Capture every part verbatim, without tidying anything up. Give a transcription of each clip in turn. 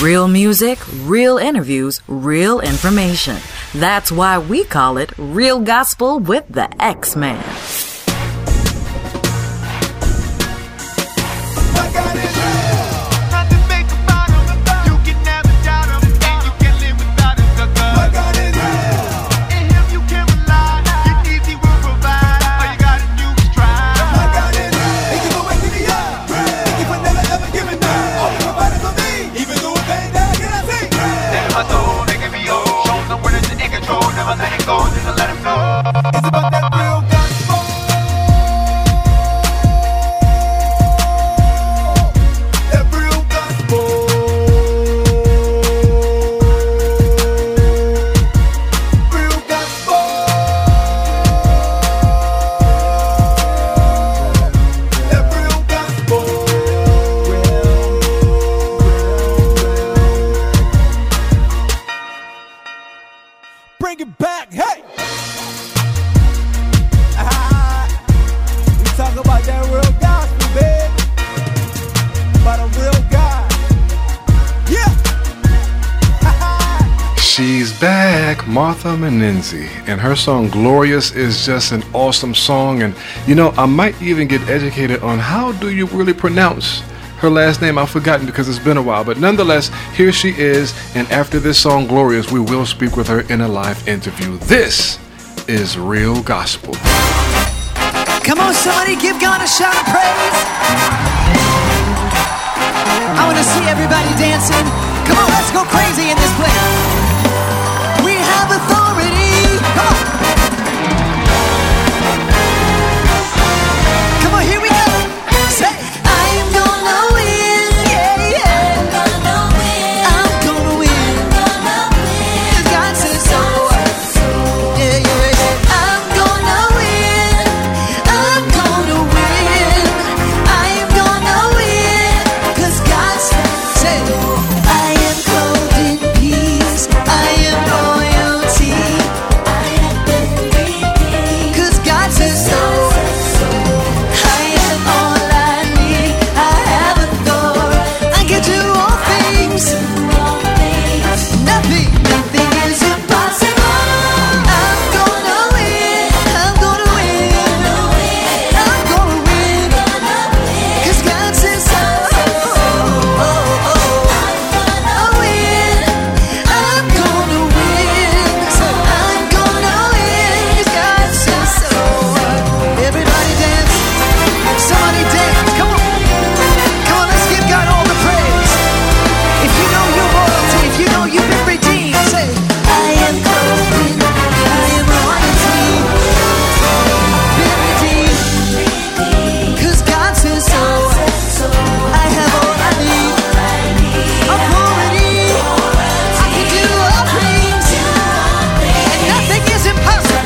Real music, real interviews, real information. That's why we call it Real Gospel with the X-Man. Martha Menenzi, and her song Glorious is just an awesome song. And you know, I might even get educated on how do you really pronounce her last name. I've forgotten because it's been a while, but nonetheless, here she is. And after this song Glorious, we will speak with her in a live interview. This is Real Gospel. Come on, somebody give God a shout of praise. I want to see everybody dancing. Come on, let's go crazy in this place. We have authority. Come on. Come on, here we go. Say, I am gonna win. Yeah, yeah. I'm gonna win. I'm gonna win. God says so. Yeah, yeah, yeah. I'm gonna win. I'm gonna win. I am gonna win. 'Cause God says so. I am clothed in peace. I am royalty. I am everything. 'Cause God says so. I am all I need. I have authority. I can do all things. Nothing, nothing is impossible. I'm gonna win. I'm gonna win. I'm gonna win. 'Cause God says so. Oh, oh, oh. I'm gonna win. I'm gonna win. So I'm gonna win. 'Cause God says so. Everybody dance. Somebody dance. Come on. Come on, let's give God all the praise. If you know your royalty, if you know you've been redeemed, say, I am clothed in, I am royalty. Been redeemed. 'Cause God says so. I have all I need. Authority. I can do all things. And nothing is impossible.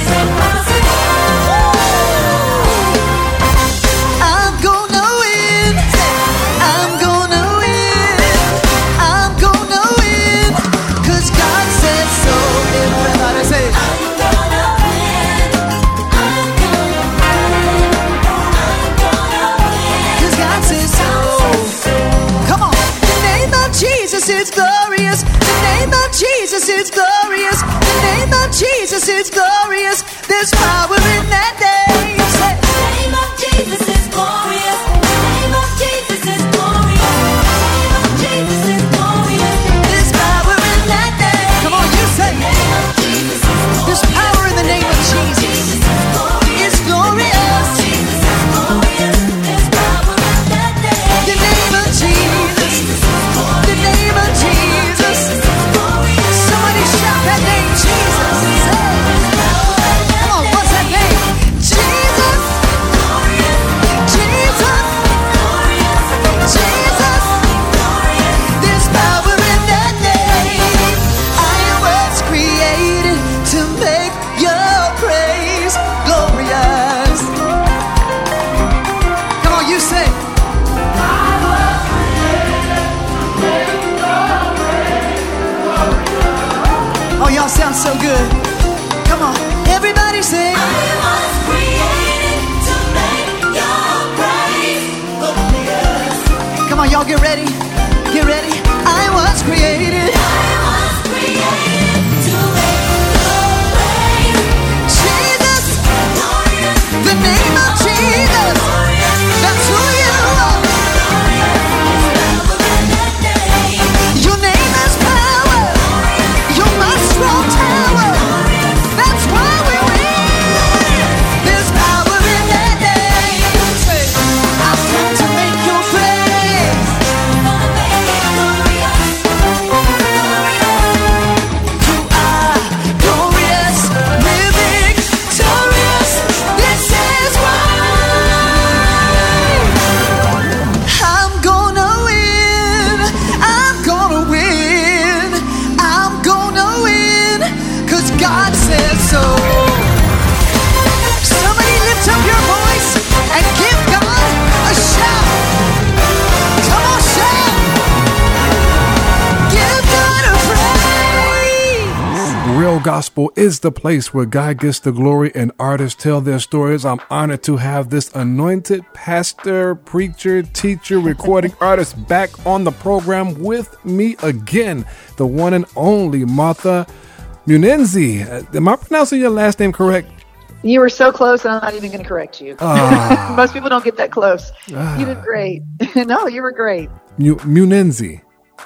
I'm gonna win. I'm gonna win. I'm gonna win. 'Cause God says so. Everybody say, I'm gonna win. I'm gonna win. I'm gonna win. 'Cause God says so. Come on. The name of Jesus is glorious. The name of Jesus is glorious. The name of Jesus is glorious. There's power in that name. Say, the name of Jesus is glorious. The name of Jesus is glorious. The name of Jesus is glorious. There's power in that name. Come on, you say, there's power in the name of Jesus. It's glorious. The name of Jesus. The name of Jesus. Somebody shout that name, Jesus. Come on, what's that name? Real Gospel is the place where God gets the glory and artists tell their stories. I'm honored to have this anointed pastor, preacher, teacher, recording artist back on the program with me again. The one and only Martha Munenzi. Uh, am I pronouncing your last name correct? You were so close, I'm not even going to correct you. Ah. Most people don't get that close. Ah. You did great. No, you were great. Mu- Munenzi.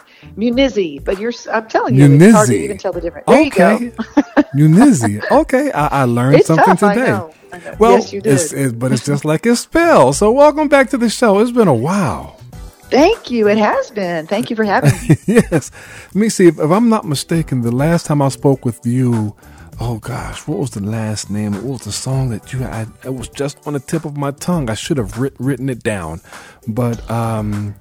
Munizi, but you're, I'm telling you, it's hard to Munizi. even tell the difference. There Okay. you go. Munizi. Okay, I, I learned It's something tough, I today. know. I know. Well, Yes, you did. It's, it's, but it's just like it's spelled. So welcome back to the show. It's been a while. Thank you. It has been. Thank you for having me. Yes. Let me see. If, if I'm not mistaken, the last time I spoke with you, oh gosh, what was the last name? What was the song that you had? It was just on the tip of my tongue. I should have writ- written it down. But, um...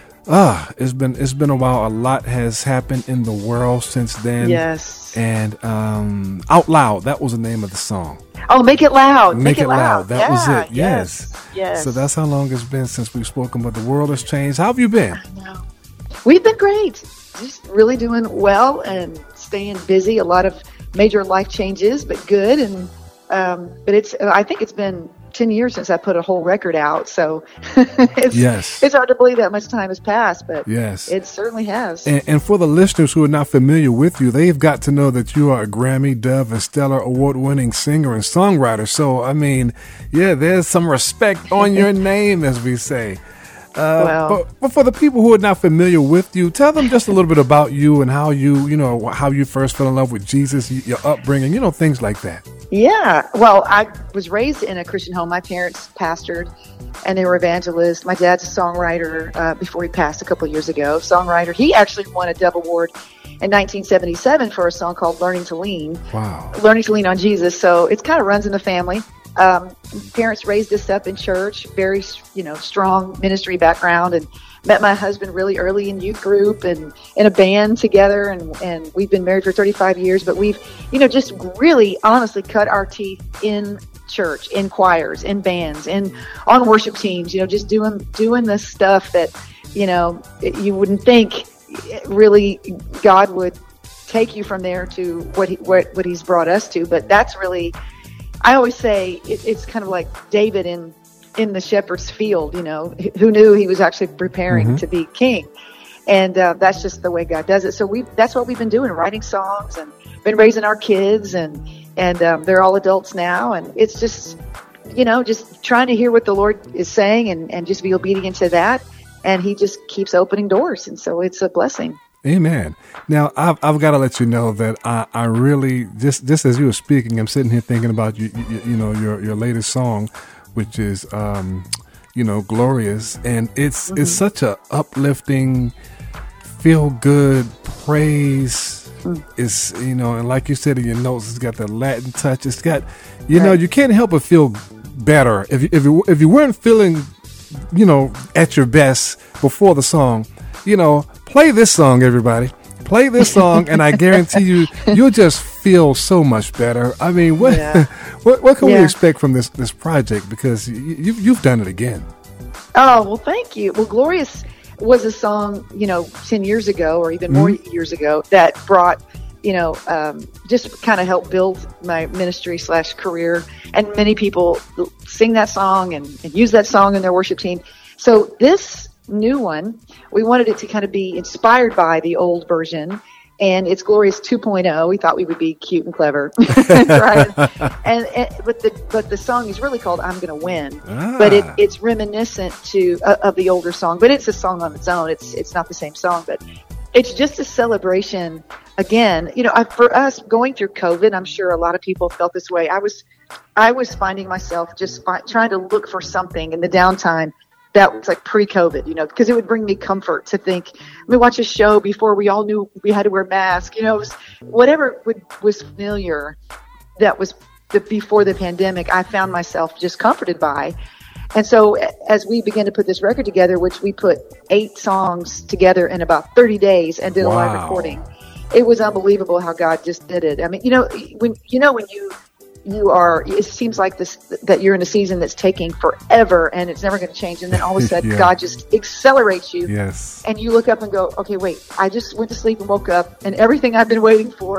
Ah, it's been it's been a while. A lot has happened in the world since then. Yes. And um, Out Loud, that was the name of the song. Oh, make it loud. Make, it loud. That Yeah, was it. Yes. Yes. Yes. So that's how long it's been since we've spoken. But the world has changed. How have you been? No. We've been great. Just really doing well and staying busy. A lot of major life changes, but good. And um, but it's I think it's been ten years since I put a whole record out. So it's, Yes. it's hard to believe that much time has passed, but Yes. it certainly has. And, and for the listeners who are not familiar with you, they've got to know that you are a Grammy, Dove, and Stellar award-winning singer and songwriter. So, I mean, yeah, there's some respect on your name, as we say. Uh, Well. but, but for the people who are not familiar with you, tell them just a little bit about you and how you, you know, how you first fell in love with Jesus, your upbringing, you know, things like that. Yeah. Well, I was raised in a Christian home. My parents pastored and they were evangelists. My dad's a songwriter uh, before he passed a couple of years ago. Songwriter. He actually won a Dove Award in nineteen seventy-seven for a song called Learning to Lean. Wow. Learning to Lean on Jesus. So it kind of runs in the family. Um, parents raised us up in church, very, you know, strong ministry background, and met my husband really early in youth group and in a band together. And, and we've been married for thirty-five years, but we've, you know, just really honestly cut our teeth in church, in choirs, in bands, in on worship teams, you know, just doing, doing the stuff that, you know, you wouldn't think really God would take you from there to what he, what, what he's brought us to. But that's really, I always say it, it's kind of like David in in the shepherd's field, you know, who knew he was actually preparing Mm-hmm. to be king. And uh, that's just the way God does it. So we that's what we've been doing, writing songs and been raising our kids, and and um, they're all adults now. And it's just, you know, just trying to hear what the Lord is saying and, and just be obedient to that. And he just keeps opening doors. And so it's a blessing. Amen. Now, I've, I've got to let you know that I, I really, just, just as you were speaking, I'm sitting here thinking about, you, you, you know, your, your latest song, which is, um, you know, Glorious. And it's, Mm-hmm. it's such a uplifting, feel good praise. Mm. It's, you know, and like you said in your notes, it's got the Latin touch. It's got, you know, you can't help but feel better. If you, if you, if you weren't feeling, you know, at your best before the song, you know, play this song, everybody. Play this song, and I guarantee you, you'll just feel so much better. I mean, what Yeah. what, what can we Yeah. expect from this this project? Because you, you've you've done it again. Oh, well, thank you. Well, Glorious was a song, you know, ten years ago or even more years ago that brought, you know, um, just kind of helped build my ministry slash career. And many people sing that song and, and use that song in their worship team. So this new one, we wanted it to kind of be inspired by the old version, and it's Glorious two point oh. We thought we would be cute and clever, right? And, and but the but the song is really called "I'm Gonna Win," Ah. but it, it's reminiscent to uh, of the older song, but it's a song on its own. It's it's not the same song, but it's just a celebration. Again, you know, I, for us going through COVID, I'm sure a lot of people felt this way. I was I was finding myself just fi- trying to look for something in the downtime that was like pre-COVID, you know, because it would bring me comfort to think, let me watch a show before we all knew we had to wear masks, you know, it was, whatever would, was familiar that was the, before the pandemic, I found myself just comforted by. And so as we began to put this record together, which we put eight songs together in about thirty days and did a live Wow. recording, it was unbelievable how God just did it. I mean, you know, when, you know, when you, you are, it seems like this, that you're in a season that's taking forever and it's never going to change. And then all of a sudden Yeah. God just accelerates you. Yes. And you look up and go, okay, wait, I just went to sleep and woke up and everything I've been waiting for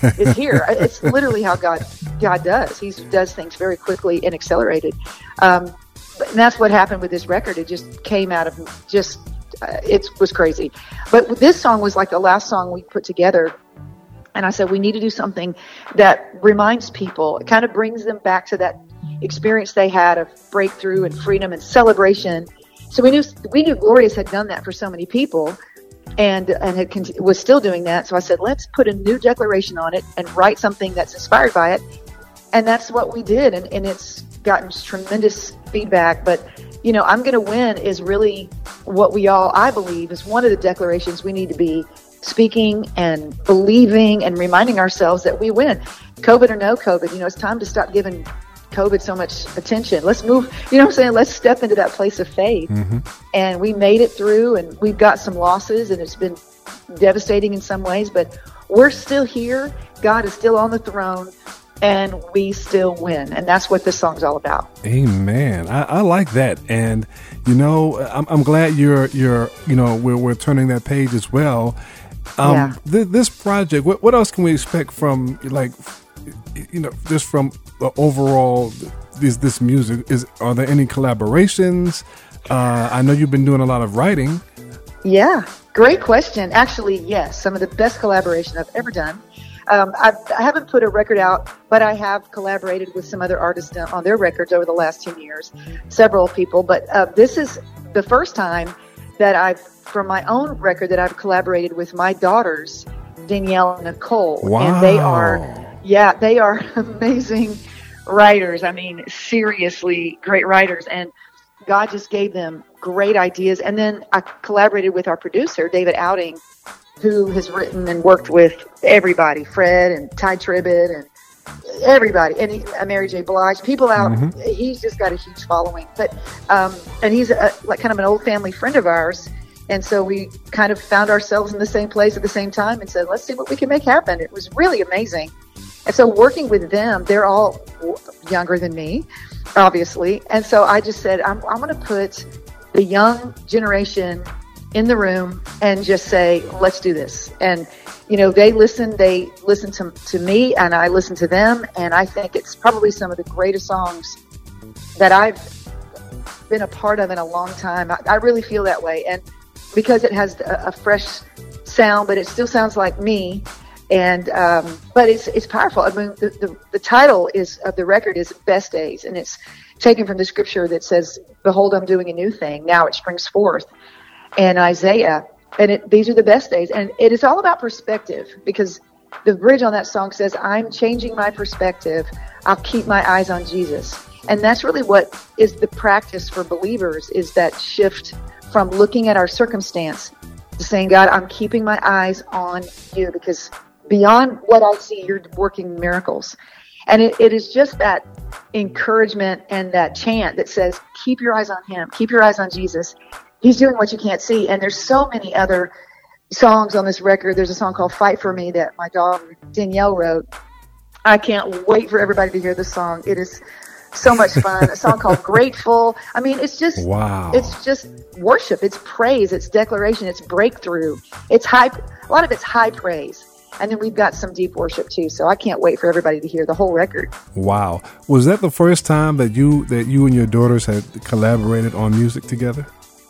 is here. It's literally how God God does. He does things very quickly and accelerated. Um, but, and that's what happened with this record. It just came out of just, uh, it was crazy. But this song was like the last song we put together. And I said, we need to do something that reminds people, it kind of brings them back to that experience they had of breakthrough and freedom and celebration. So we knew we knew Glorious had done that for so many people, and and had con- was still doing that. So I said, let's put a new declaration on it and write something that's inspired by it. And that's what we did, and, and it's gotten tremendous feedback. But you know, I'm Gonna Win is really what we all, I believe, is one of the declarations we need to be speaking and believing and reminding ourselves that we win. COVID or no COVID, you know, it's time to stop giving COVID so much attention. Let's move, you know what I'm saying? Let's step into that place of faith. Mm-hmm. And we made it through, and we've got some losses, and it's been devastating in some ways, but we're still here. God is still on the throne, and we still win. And that's what this song's all about. Amen. I, I like that. And, you know, I'm, I'm glad you're, you're, you know, we're, we're turning that page as well. Um, yeah. th- this project, what, what else can we expect from, like, you know, just from the overall, this, this music? Is, are there any collaborations? Uh, I know you've been doing a lot of writing. Yeah, great question. Actually, yes, some of the best collaboration I've ever done. Um, I've, I haven't put a record out, but I have collaborated with some other artists on their records over the last ten years, several people. But uh, this is the first time that I've, from my own record, that I've collaborated with my daughters, Danielle and Nicole. Wow. And they are, yeah, they are amazing writers. I mean, seriously great writers. And God just gave them great ideas. And then I collaborated with our producer, David Outing, who has written and worked with everybody, Fred and Ty Tribbett and everybody, and he, uh, Mary J. Blige, people out. Mm-hmm. He's just got a huge following. But um, and he's a, like kind of an old family friend of ours. And so we kind of found ourselves in the same place at the same time and said, let's see what we can make happen. It was really amazing. And so working with them, they're all younger than me, obviously. And so I just said, I'm, I'm going to put the young generation in the room and just say, let's do this. And, you know, they listen, they listen to, to me, and I listen to them. And I think it's probably some of the greatest songs that I've been a part of in a long time. I, I really feel that way. And because it has a, a fresh sound, but it still sounds like me. And, um, but it's, it's powerful. I mean, the, the, the title is of the record is Best Days, and it's taken from the scripture that says, behold, I'm doing a new thing. Now it springs forth. And Isaiah, and it, these are the best days. And it is all about perspective, because the bridge on that song says, I'm changing my perspective. I'll keep my eyes on Jesus. And that's really what is the practice for believers, is that shift from looking at our circumstance to saying, God, I'm keeping my eyes on you, because beyond what I see, you're working miracles. And it, it is just that encouragement and that chant that says, keep your eyes on him, keep your eyes on Jesus. He's doing what you can't see. And there's so many other songs on this record. There's a song called Fight For Me that my daughter Danielle wrote. I can't wait for everybody to hear this song. It is so much fun. A song called Grateful. I mean, it's just, wow. It's just worship. It's praise. It's declaration. It's breakthrough. It's high. A lot of it's high praise. And then we've got some deep worship too. So I can't wait for everybody to hear the whole record. Wow. Was that the first time that you, that you and your daughters had collaborated on music together?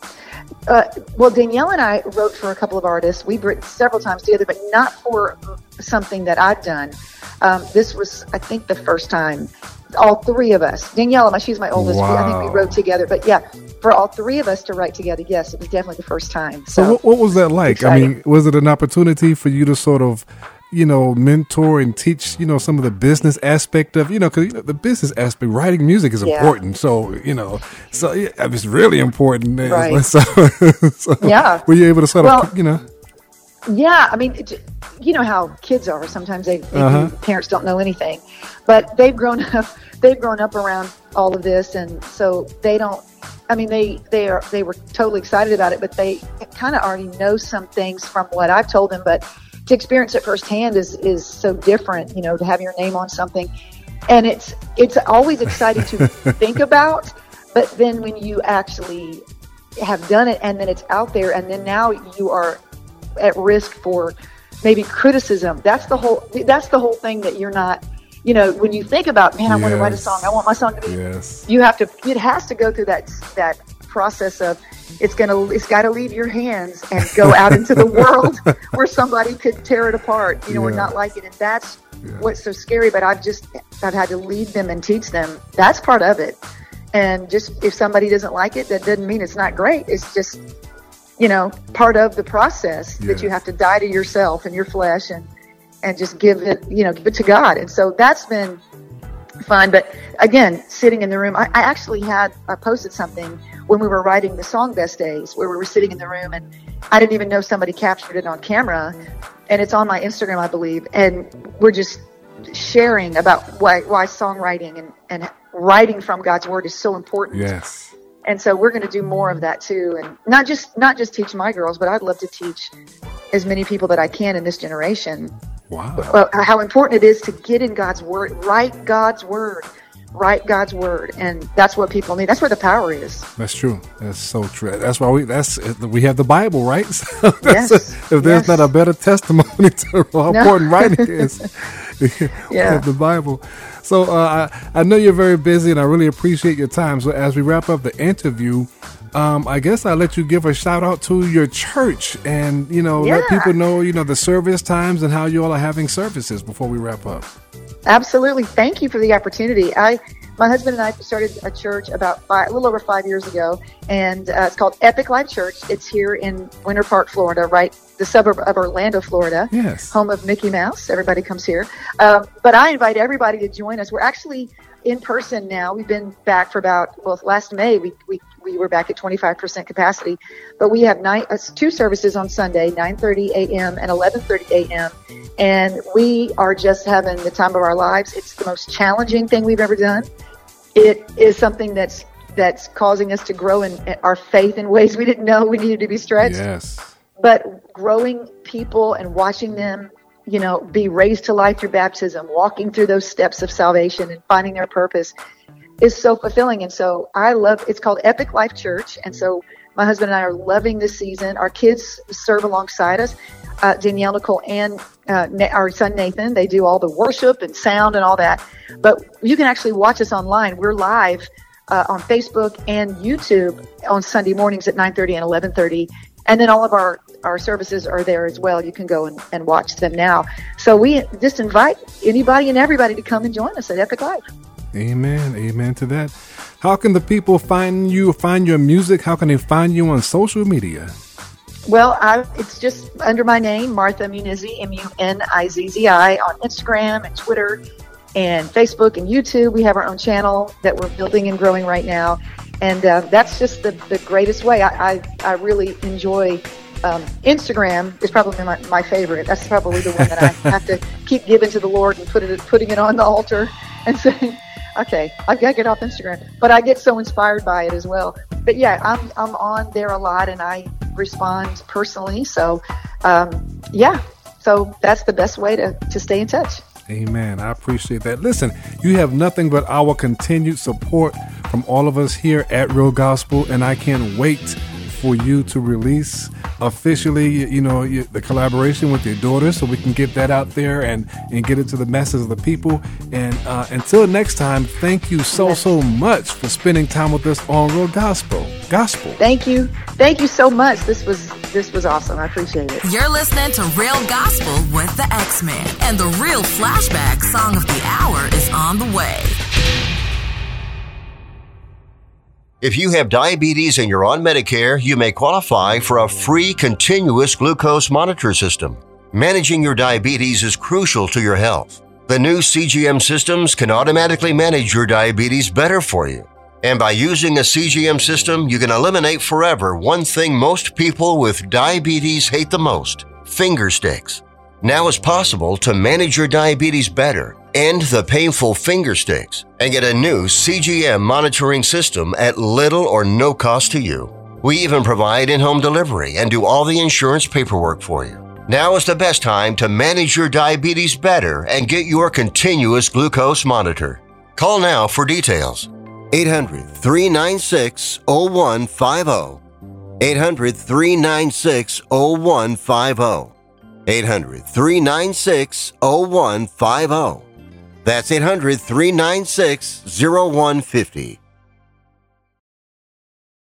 Uh, well, Danielle and I wrote for a couple of artists. We've written several times together, but not for something that I've done. Um, this was, I think, the first time. All three of us. Danielle, she's my oldest. Wow. I think we wrote together. But yeah, for all three of us to write together, yes, it was definitely the first time. So, so what, what was that like? Exciting. I mean, was it an opportunity for you to sort of, you know, mentor and teach, you know, some of the business aspect of, you know, because you know, the business aspect, writing music is yeah. important. So, you know, so yeah, it's really important. Right. So, so yeah. were you able to sort well, of, you know? Yeah. I mean, it, you know how kids are. Sometimes they, they uh-huh. parents don't know anything, but they've grown up, they've grown up around all of this. And so they don't, I mean, they, they are, they were totally excited about it, but they kind of already know some things from what I've told them, but to experience it firsthand is, is so different, you know, to have your name on something. And it's, it's always exciting to think about, but then when you actually have done it and then it's out there, and then now you are at risk for maybe criticism. That's the whole, that's the whole thing that you're not, you know, when you think about, man, I want to write a Yes. song. I want my song to be, Yes. you have to, it has to go through that, that process of, it's going to, it's got to leave your hands and go out into the world where somebody could tear it apart, you know, or Yeah. not like it. And that's Yeah. what's so scary, but I've just, I've had to lead them and teach them. That's part of it. And just, if somebody doesn't like it, that doesn't mean it's not great. It's just, you know, part of the process Yes. that you have to die to yourself and your flesh and, and just give it, you know, give it to God. And so that's been fun. But again, sitting in the room, I, I actually had, I posted something when we were writing the song Best Days, where we were sitting in the room, and I didn't even know somebody captured it on camera. And it's on my Instagram, I believe. And we're just sharing about why, why songwriting and, and writing from God's word is so important. Yes. And so we're going to do more of that too. And not just, not just teach my girls, but I'd love to teach as many people that I can in this generation Wow. well, how important it is to get in God's word, write God's word, write God's word. And that's what people need. That's where the power is. That's true. That's so true. That's why we that's we have the Bible, right? So that's Yes. a- if there's Yes. not a better testimony to how No. important writing is, we Yeah. have the Bible. So uh, I I know you're very busy, and I really appreciate your time. So as we wrap up the interview, um, I guess I'll let you give a shout out to your church, and you know let Yeah. people know you know the service times and how you all are having services before we wrap up. Absolutely. Thank you for the opportunity. I, my husband and I started a church about five, a little over five years ago, and uh, it's called Epic Life Church. It's here in Winter Park, Florida, right, the suburb of Orlando, Florida, Yes. home of Mickey Mouse. Everybody comes here. Um, but I invite everybody to join us. We're actually in person now. We've been back for about, well, last May, we, we, we were back at twenty-five percent capacity, but we have nine, uh, two services on Sunday, nine thirty a.m. and eleven thirty a.m. And we are just having the time of our lives. It's the most challenging thing we've ever done. It is something that's, that's causing us to grow in our faith in ways we didn't know we needed to be stretched. Yes. But growing people and watching them, you know, be raised to life through baptism, walking through those steps of salvation and finding their purpose is so fulfilling. And so I love, it's called Epic Life Church. And so my husband and I are loving this season. Our kids serve alongside us. Uh, Danielle, Nicole, and uh, Na- our son Nathan, they do all the worship and sound and all that. But you can actually watch us online. We're live uh, on Facebook and YouTube on Sunday mornings at nine thirty and eleven thirty. And then all of our, our services are there as well. You can go and, and watch them now. So we just invite anybody and everybody to come and join us at Epic Life. Amen. Amen to that. How can the people find you, find your music? How can they find you on social media? Well, I, it's just under my name, Martha Munizzi, M U N I Z Z I, on Instagram and Twitter and Facebook and YouTube. We have our own channel that we're building and growing right now. And uh, that's just the, the greatest way. I, I, I really enjoy um, Instagram is probably my, my favorite. That's probably the one that I have to keep giving to the Lord and put it, putting it on the altar and saying, okay, I've got to get off Instagram. But I get so inspired by it as well. But yeah, I'm I'm on there a lot, and I respond personally. So um, yeah, so that's the best way to, to stay in touch. Amen. I appreciate that. Listen, you have nothing but our continued support from all of us here at Real Gospel, and I can't wait for you to release officially, you know, you, the collaboration with your daughter, so we can get that out there and, and get it to the masses of the people. And uh, until next time, thank you so, so much for spending time with us on Real Gospel. Gospel. Thank you. Thank you so much. This was this was awesome. I appreciate it. You're listening to Real Gospel with the X-Men, and the Real Flashback Song of the Hour is on the way. If you have diabetes and you're on Medicare, you may qualify for a free continuous glucose monitor system. Managing your diabetes is crucial to your health. The new C G M systems can automatically manage your diabetes better for you. And by using a C G M system, you can eliminate forever one thing most people with diabetes hate the most: finger sticks. Now it's possible to manage your diabetes better, end the painful finger sticks, and get a new C G M monitoring system at little or no cost to you. We even provide in-home delivery and do all the insurance paperwork for you. Now is the best time to manage your diabetes better and get your continuous glucose monitor. Call now for details. eight hundred, three nine six, zero one five zero. eight hundred, three nine six, zero one five zero. eight hundred, three nine six, zero one five zero. That's eight hundred, three nine six, zero one five zero.